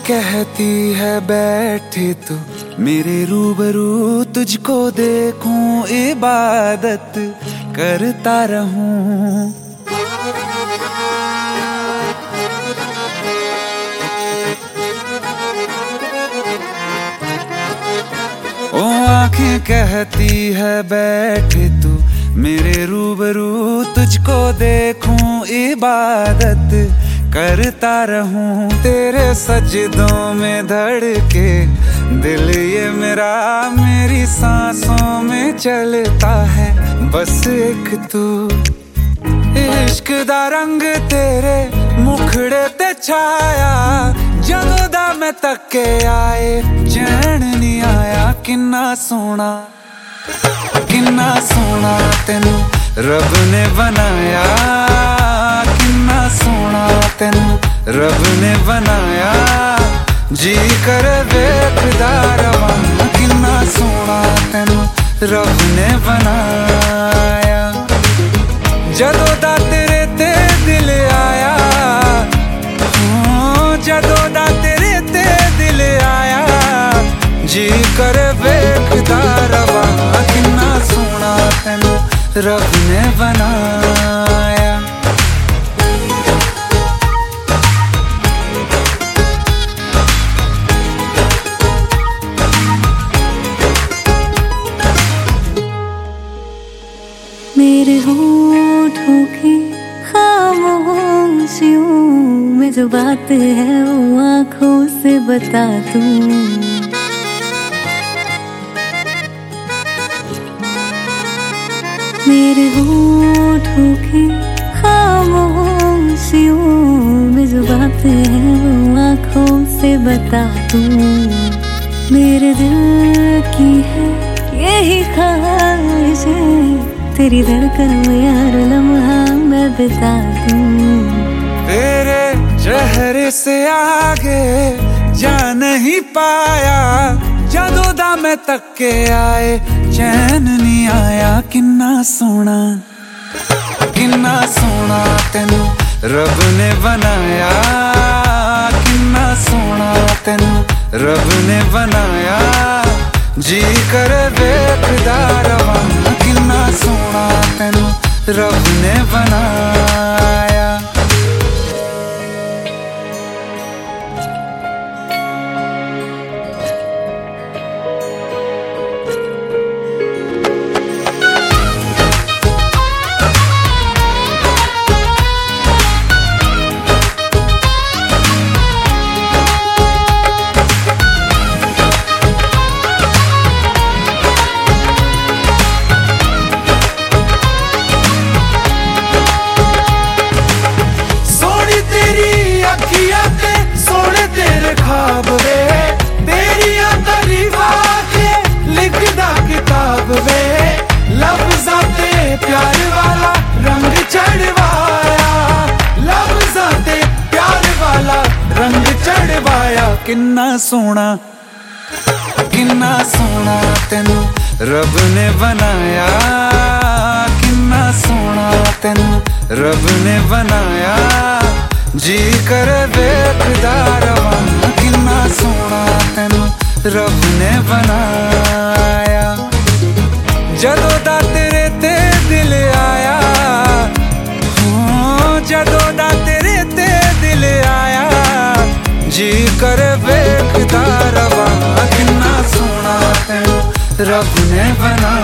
कहती है बैठे तू मेरे रूबरू, तुझको देखूं इबादत करता रहूं। ओ आंखें कहती है बैठे तू मेरे रूबरू, तुझको देखूं इबादत करता रहूं। तेरे सजदों में धड़के दिल ये मेरा, मेरी सांसों में चलता है बस एक तू। इश्क दा रंग तेरे मुखड़े ते छाया, जदों दा मैं तके आए चैन नहीं आया। किन्ना सोना तेनू रब ने बनाया, किन्ना सोना तेनू रब ने बनाया। जी कर वेखदा रवां, किन्ना सोना तेनू रब ने बनाया। जदों दा तेरे ते दिल आया, जदों दा तेरे ते दिल आया। जी कर वेखदा रवां, किन्ना सोना तेनू रब ने बनाया। मेरे होठों की खामोशियों में जो बात है वो आँखों से बता दूं। मेरे होठों की खामोशियों में जो बात है वो आँखों से बता दूं। मेरे दिल की है यही ख्वाहिश है, तेरी धड़कन में हर लम्हा मैं बिता दूं। तेरे चेहरे से आगे जा नहीं पाया, जदों दा मैं तके आए चैन नहीं आया। किन्ना सोना तेनू रब ने बनाया, किन्ना सोना तेनू रब ने बनाया। जी कर वेखदा रवां, किन्ना सोना तेनू रब ने बनाया। सोने तेरे ख्वाब वे, तेरिया तारीफां के लिखदा किताब वे। लफ्ज़ां ते प्यार वाला रंग चढ़वाया, लफ्ज़ां ते प्यार वाला रंग चढ़वाया। किन्ना सोना तेनू रब ने बनाया, किन्ना सोना तेनू रब ने बनाया। जी कर वेखदा रवां, किन्ना सोना तेनू रब ने बनाया। जदों दा तेरे ते दिल आया, जदों दा तेरे ते दिल आया। जी कर वेखदा रवां, किन्ना सोना तेनू रब ने बनाया।